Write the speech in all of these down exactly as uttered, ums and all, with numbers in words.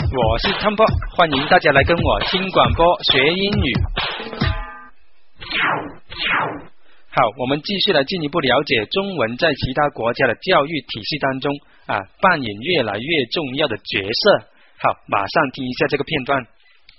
我是汤波，欢迎大家来跟我听广播学英语。好，我们继续来进一步了解中文在其他国家的教育体系当中啊扮演越来越重要的角色。好，马上听一下这个片段。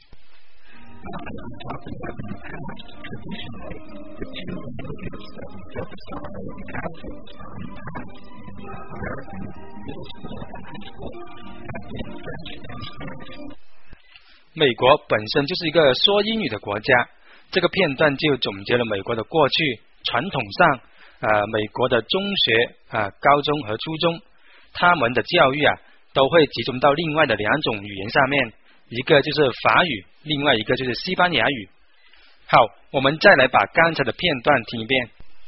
美国本身就是一个说英语的国家，这个片段就总结了美国的过去。传统上，呃，美国的中学啊、呃、高中和初中，他们的教育啊都会集中到另外的两种语言上面，一个就是法语，另外一个就是西班牙语。好，我们再来把刚才的片段听一遍。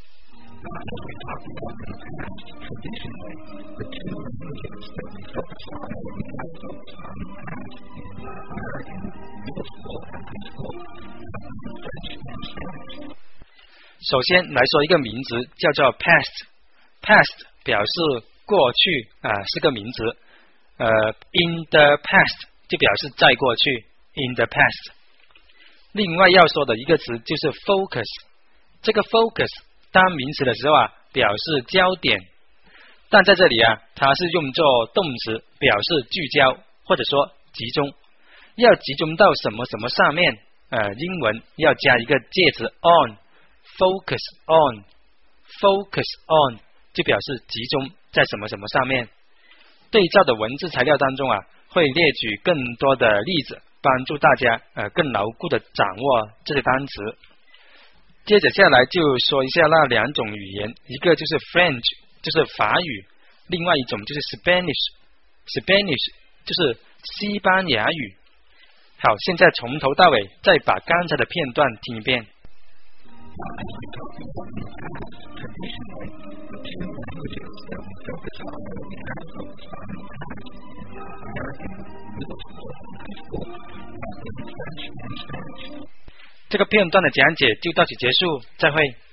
首先来说一个名词叫做 past， past 表示过去啊、呃，是个名词。呃 in the past 就表示在过去 in the past。另外要说的一个词就是 focus， 这个 focus 当名词的时候啊，表示焦点，但在这里啊，它是用作动词，表示聚焦或者说集中。要集中到什么什么上面，呃，英文要加一个介词 on。Focus on, focus on 就表示集中在什么什么上面。对照的文字材料当中啊，会列举更多的例子，帮助大家呃更牢固的掌握这些单词。接着下来就说一下那两种语言，一个就是 French， 就是法语，另外一种就是 Spanish， Spanish 就是西班牙语。好，现在从头到尾再把刚才的片段听一遍。这个片段的讲解就到此结束，再会。